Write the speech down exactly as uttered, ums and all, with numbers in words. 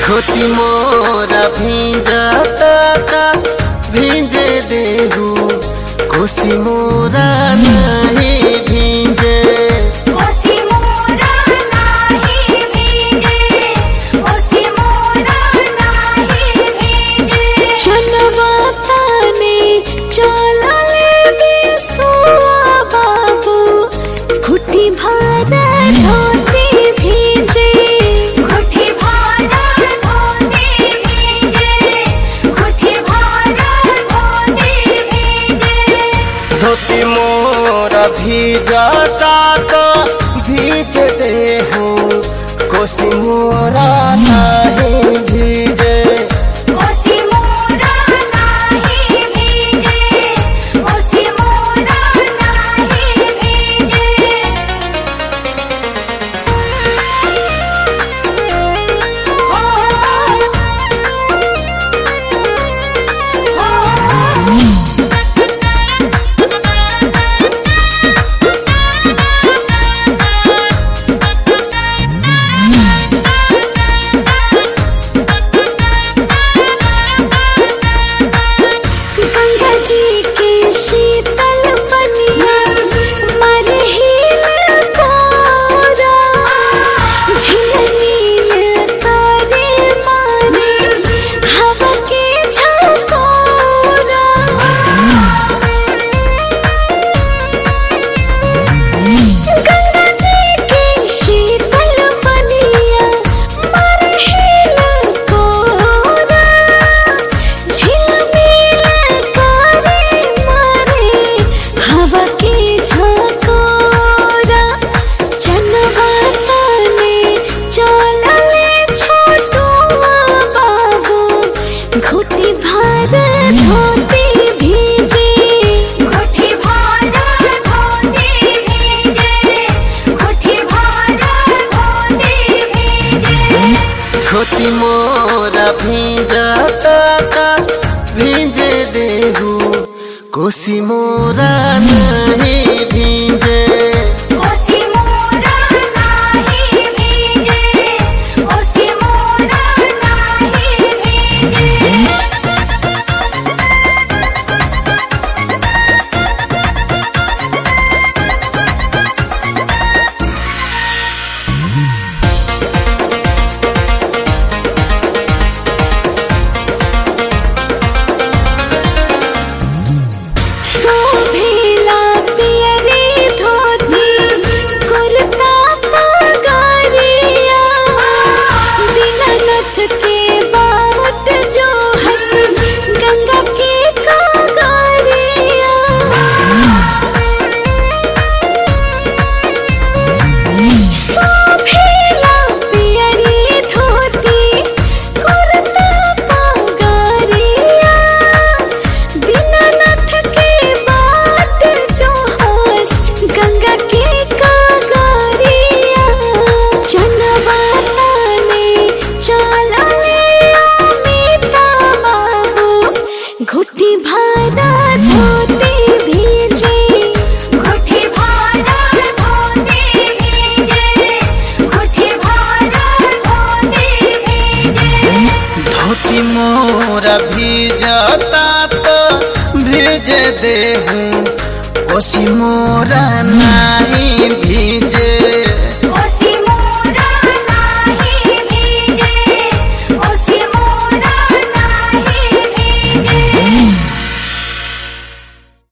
धोती मोरा भींजता का भींजे देहू कोसी मोरा नहीं भींजे। कोसी मोरा नाही भीजे, कोसी मोरा नाही भीजे। चलवा ताने चला ले बिसुआ बाबू, घुटी भारा धोती भीजे, घुटी भारा धोती भीजे, घुटी भारा धोती भीजे। धोती मोरा भीजता का भीज देहू कोसी मोरा नहीं भीजे। कोसी मोरा नाही भीजे, कोसी मोरा नाही भीजे। गंगा जी के शीतल पनिया मारे हिल कोरा, झिलमिल तारे मारे हवा के झकोरा। गंगा जी के शीतल पनिया मारे हिल कोरा, झिलमिल तारे मारे हवा के झकोरा। जनवा ताने चला ले छोटुआ बाबू, घुटी भारा धोती भीजे, घुटी भारा धोती भीजे, घुटी भारा धोती भीजे। धोती मोरा भींजता का भींजे देहू कोसी मोरा नहीं भींजे। कोसी मोरा नाही भीजे, कोसी मोरा नाही भीजे। शोभिला पियरी धोती कुर्ता पगड़िया, दीनानाथ के बाट जो हंस गंगा के कागरिया। शोभिला पियरी धोती कुर्ता पगड़िया, दीनानाथ के बाट जो हंस गंगा के कागरिया। जनवा ताने चला ले अमिता बाबू, घुटी भारा धोती भीजे, घुटी भारा धोती भीजे, घुटी भारा धोती भीजे। धोती मोरा भीजता तो भीजे देहू कोसी मोरा नहीं भीजे।